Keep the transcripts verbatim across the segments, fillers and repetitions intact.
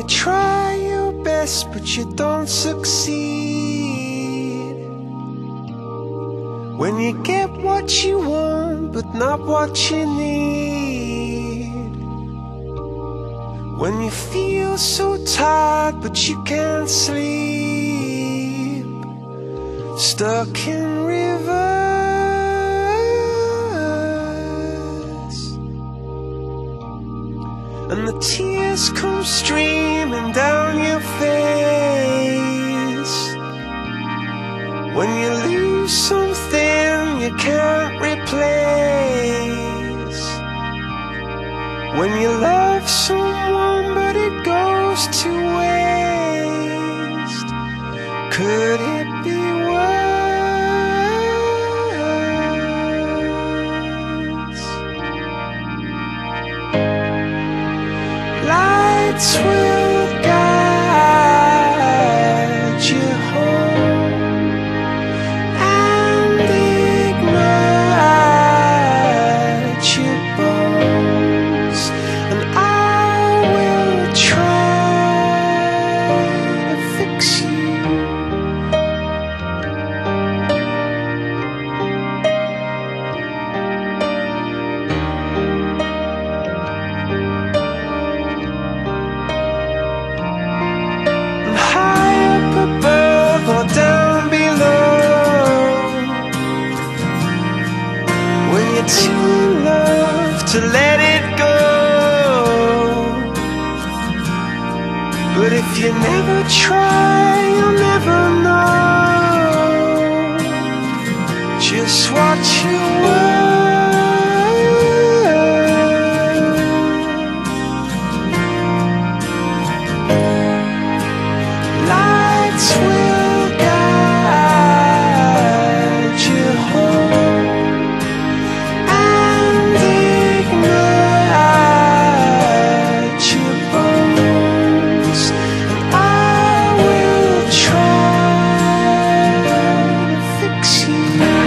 try your best but you don't succeed, when you get what you want but not what you need, when you feel so tired but you can't sleep, stuck in rivers, and the tears come streaming down your face, when you lose something you can't replace, when you love someone but it goes to waste. Could it be worse? Lights will guide you home and ignite your bones, and I will try to fix you. Above or down below, when you're too in love to let it go, but if you never try you'll never know just what you were. Lights will guide you home and ignite your bones, and I will try to fix you.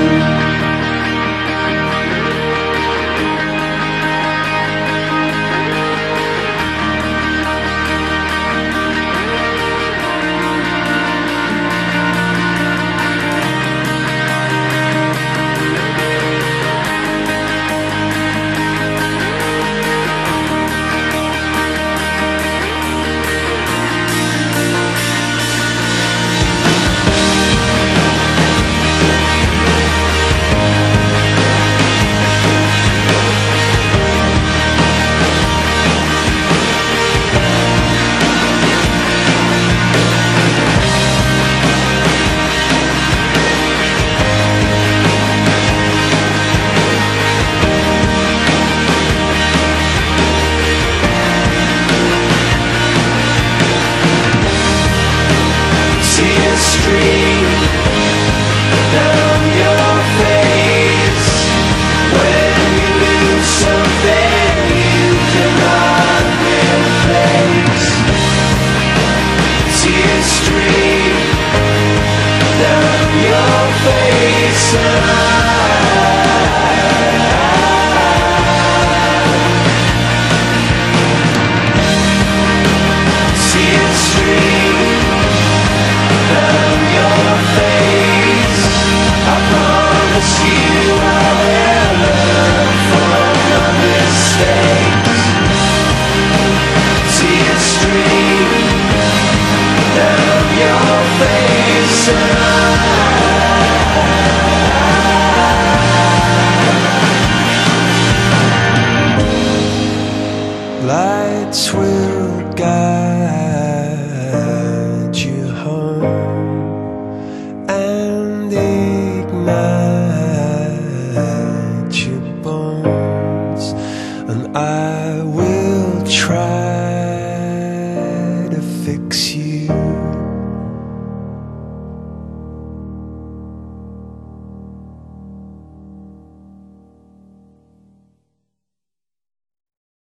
Stream down your face when you lose something you cannot replace. Tears stream down your face and I